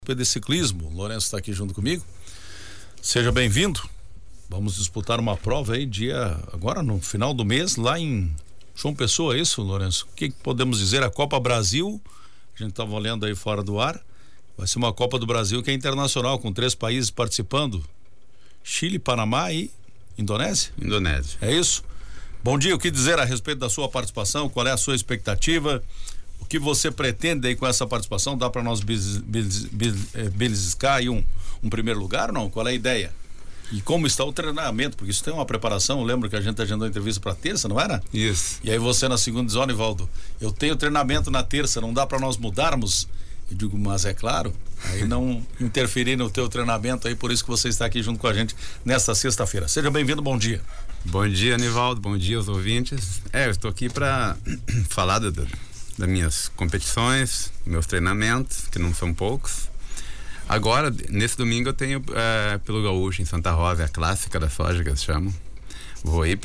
de ciclismo. O Lourenço está aqui junto comigo. Seja bem-vindo. Vamos disputar uma prova aí agora no final do mês lá em João Pessoa, é isso, Lourenço? O que podemos dizer? A Copa Brasil, a gente estava olhando aí fora do ar, vai ser uma Copa do Brasil que é internacional, com 3 países participando: Chile, Panamá e Indonésia? Indonésia. É isso? Bom dia, o que dizer a respeito da sua participação? Qual é a sua expectativa? O que você pretende aí com essa participação? Dá para nós beliscar aí um primeiro lugar ou não? Qual é a ideia? E como está o treinamento? Porque isso tem uma preparação. Eu lembro que a gente agendou a entrevista para terça, não era? Isso. E aí você na segunda diz: ó, Nivaldo, eu tenho treinamento na terça, não dá para nós mudarmos? Eu digo: mas é claro, aí não interferir no teu treinamento aí, por isso que você está aqui junto com a gente nesta sexta-feira. Seja bem-vindo, bom dia. Bom dia, Nivaldo, bom dia aos ouvintes. Eu estou aqui para falar das minhas competições, meus treinamentos, que não são poucos. Agora, nesse domingo eu tenho pelo Gaúcho, em Santa Rosa, a clássica da soja que eles chamam. Vou ir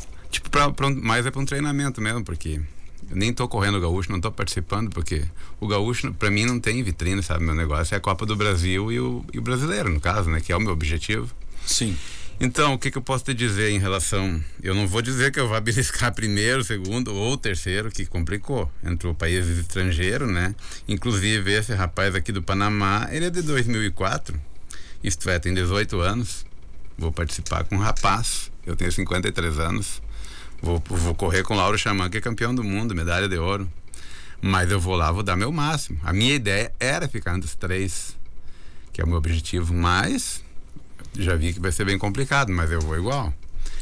mais é para um treinamento mesmo, porque eu nem tô correndo o Gaúcho, não tô participando, porque o Gaúcho, para mim, não tem vitrine, sabe? Meu negócio é a Copa do Brasil e o brasileiro, no caso, né? Que é o meu objetivo. Sim. Então, o que eu posso te dizer em relação... Eu não vou dizer que eu vou beliscar primeiro, segundo ou terceiro, que complicou. Entrou países estrangeiros, né? Inclusive, esse rapaz aqui do Panamá, ele é de 2004. Isto é, tem 18 anos. Vou participar com um rapaz. Eu tenho 53 anos. Vou correr com o Lauro Xamã, que é campeão do mundo, medalha de ouro. Mas eu vou lá, vou dar meu máximo. A minha ideia era ficar entre os 3, que é o meu objetivo, mas... já vi que vai ser bem complicado, mas eu vou igual.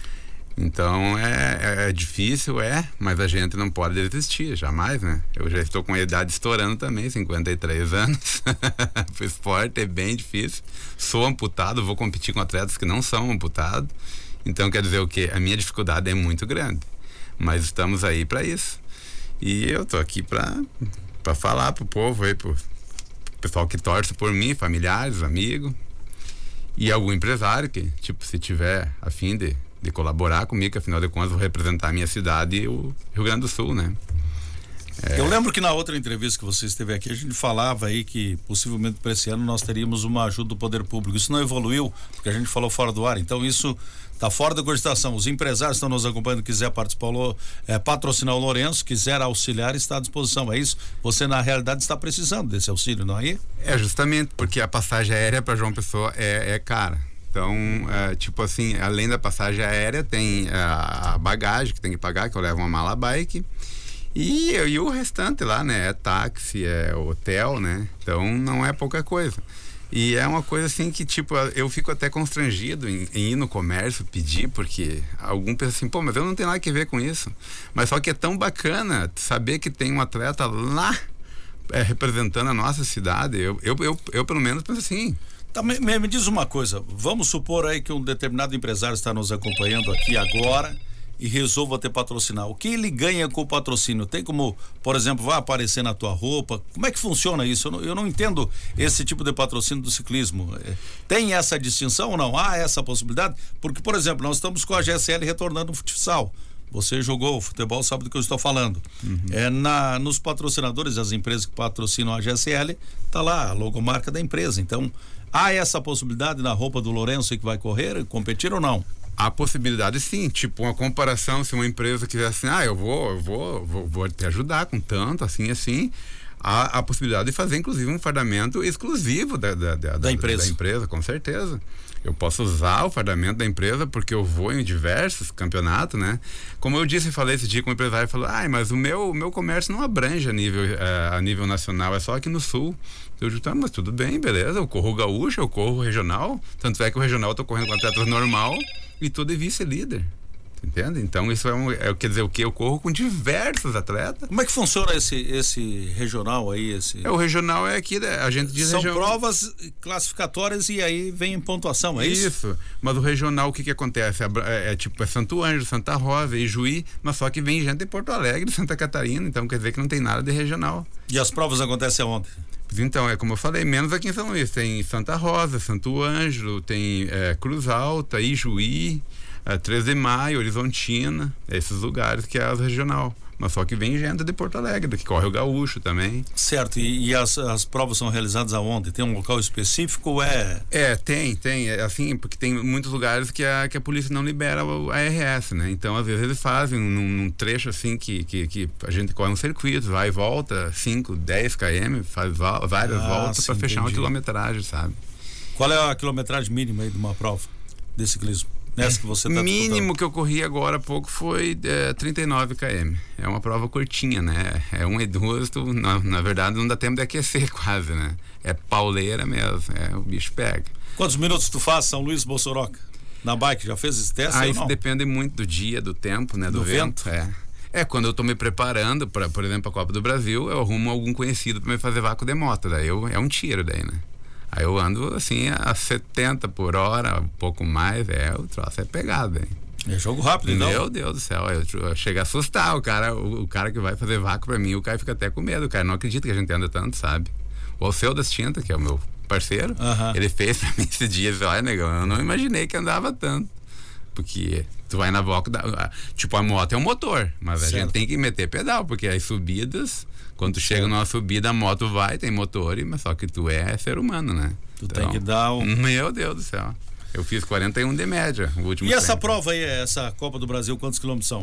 Então é difícil, mas a gente não pode desistir, jamais, né? Eu já estou com a idade estourando também, 53 anos. O esporte é bem difícil. Sou amputado, vou competir com atletas que não são amputados. Então quer dizer o quê? A minha dificuldade é muito grande. Mas estamos aí para isso. E eu tô aqui para falar pro povo aí, pro pessoal que torce por mim, familiares, amigos. E algum empresário que, se tiver a fim de colaborar comigo, que afinal de contas vou representar a minha cidade e o Rio Grande do Sul, né? Eu lembro que na outra entrevista que você esteve aqui, a gente falava aí que possivelmente para esse ano nós teríamos uma ajuda do poder público. Isso não evoluiu, porque a gente falou fora do ar, então isso está fora da cogitação. Os empresários estão nos acompanhando, quiser participar, patrocinar o Lourenço, quiser auxiliar, está à disposição. É isso? Você na realidade está precisando desse auxílio, não é? É justamente porque a passagem aérea para João Pessoa é cara. Então, além da passagem aérea, tem a bagagem que tem que pagar, que eu levo uma mala bike. E o restante lá, né? É táxi, é hotel, né? Então não é pouca coisa. E é uma coisa assim que, eu fico até constrangido em ir no comércio pedir, porque algum pensa assim: pô, mas eu não tenho nada que ver com isso. Mas só que é tão bacana saber que tem um atleta lá representando a nossa cidade. Eu pelo menos penso assim. Tá, me diz uma coisa, vamos supor aí que um determinado empresário está nos acompanhando aqui agora e resolva te patrocinar. O que ele ganha com o patrocínio? Tem como, por exemplo, vai aparecer na tua roupa? Como é que funciona isso? Eu não entendo esse tipo de patrocínio do ciclismo. Tem essa distinção ou não? Há essa possibilidade? Porque, por exemplo, nós estamos com a GSL retornando o futsal. Você jogou futebol, sabe do que eu estou falando. Uhum. Nos patrocinadores, as empresas que patrocinam a GSL, tá lá a logomarca da empresa. Então, há essa possibilidade na roupa do Lourenço que vai correr, competir ou não? A possibilidade, sim, uma comparação, se uma empresa quiser assim, eu vou te ajudar com tanto, assim, há a possibilidade de fazer, inclusive, um fardamento exclusivo da empresa, com certeza. Eu posso usar o fardamento da empresa porque eu vou em diversos campeonatos, né? Como eu falei esse dia com o empresário, falou: mas o meu comércio não abrange a nível nacional, é só aqui no Sul. Eu digo: mas tudo bem, beleza, eu corro gaúcho, eu corro regional, tanto é que o regional eu tô correndo com atletas normal e tô de vice-líder. Entende? Então isso quer dizer o quê? Eu corro com diversos atletas. Como é que funciona esse regional aí? O regional é aqui, a gente diz são provas classificatórias e aí vem pontuação, é isso? Isso, mas o regional, o que acontece? É Santo Ângelo, Santa Rosa, Ijuí, mas só que vem gente de Porto Alegre, de Santa Catarina, então quer dizer que não tem nada de regional. E as provas acontecem aonde? Então, como eu falei, menos aqui em São Luís, tem Santa Rosa, Santo Ângelo, tem Cruz Alta, Ijuí, 13 de Maio, Horizontina, esses lugares que é a regional. Mas só que vem gente de Porto Alegre, que corre o Gaúcho também. Certo, e as provas são realizadas aonde? Tem um local específico ou é... Tem, assim, porque tem muitos lugares que a polícia não libera a RS, né? Então, às vezes eles fazem num trecho assim que a gente corre um circuito, vai e volta, 5, 10 km, faz várias voltas para fechar uma quilometragem, sabe? Qual é a quilometragem mínima aí de uma prova de ciclismo? Nessa que você tá mínimo disputando? que eu corri agora há pouco foi 39 km. É uma prova curtinha, né? É 1 e 2, na verdade não dá tempo de aquecer quase, né? É pauleira mesmo, o bicho pega. Quantos minutos tu faz São Luís Bossoroca? Na bike, já fez esse teste? Isso depende muito do dia, do tempo, né? Do vento. Quando eu tô me preparando para, por exemplo, a Copa do Brasil, eu arrumo algum conhecido para me fazer vácuo de moto, daí é um tiro daí, né? Aí eu ando assim a 70 por hora, um pouco mais, o troço é pegado, hein? É jogo rápido, então. Meu Deus do céu, eu chego a assustar o cara que vai fazer vácuo pra mim, o cara fica até com medo, o cara não acredita que a gente anda tanto, sabe? O Alceu das Tintas, que é o meu parceiro, ele fez pra mim esse dia, olha, negão, eu não imaginei que andava tanto, porque tu vai na volta, tipo, a moto é um motor, mas a gente tem que meter pedal, porque as subidas, quando tu chega numa subida, a moto tem motor, mas só que tu é ser humano, né? Tu tem que dar Meu Deus do céu. Eu fiz 41 de média, o último. E essa prova aí, essa Copa do Brasil, quantos quilômetros são?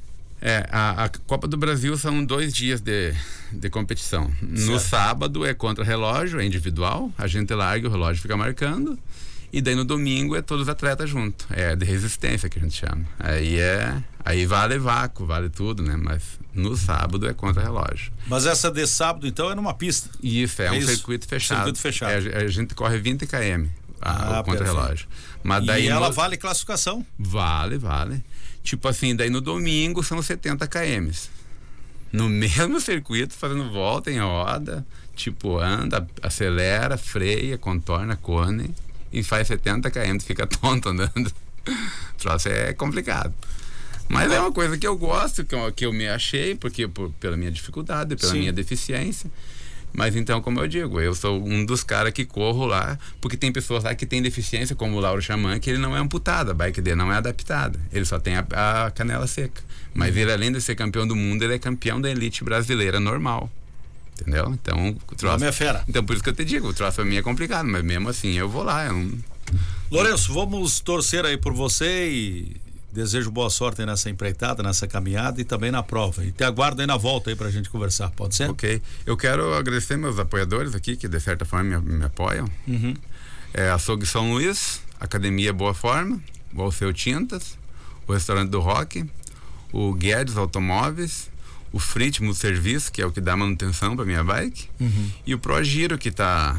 A Copa do Brasil são 2 dias de competição. No sábado é contra relógio, é individual, a gente larga e o relógio fica marcando. E daí no domingo é todos os atletas juntos. É de resistência que a gente chama. Aí vale vácuo, vale tudo, né? Mas no sábado é contra relógio. Mas essa de sábado, então, é numa pista? Isso, um circuito fechado. Circuito fechado. A gente corre 20 km contra relógio. Mas daí ela vale classificação? Vale. Tipo assim, daí no domingo são 70 km. No mesmo circuito, fazendo volta em roda, tipo, anda, acelera, freia, contorna, cone e faz 70 km, fica tonto andando. O troço é complicado. Mas é uma coisa que eu gosto, que eu me achei, porque pela minha dificuldade, pela minha deficiência. Mas então, como eu digo, eu sou um dos caras que corro lá, porque tem pessoas lá que tem deficiência, como o Lauro Xamã, que ele não é amputado, a bike dele não é adaptada, ele só tem a canela seca. Mas ele, além de ser campeão do mundo, ele é campeão da elite brasileira normal. Entendeu? Então, o troço... é fera. Então, por isso que eu te digo, o troço pra mim é complicado, mas mesmo assim eu vou lá. Lourenço, vamos torcer aí por você e desejo boa sorte aí nessa empreitada, nessa caminhada e também na prova. E te aguardo aí na volta aí pra gente conversar, pode ser? Ok. Eu quero agradecer meus apoiadores aqui, que de certa forma me apoiam. Açougue São Luís, Academia Boa Forma, o Alceu Tintas, o Restaurante do Rock, o Guedes Automóveis, o Fritmo Serviço, que é o que dá manutenção para minha bike, e o Progiro, que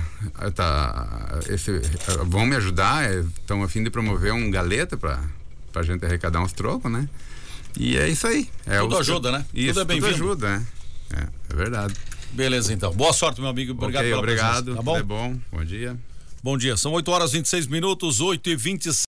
vão me ajudar, estão a fim de promover um galeta pra gente arrecadar uns trocos, né? E é isso aí. Tudo ajuda, né? Isso, tudo é bem-vindo. Tudo ajuda, né? É verdade. Beleza, então. Boa sorte, meu amigo. Obrigado pela presença. Tá bom? Bom dia. Bom dia. São 8h26, 8h26.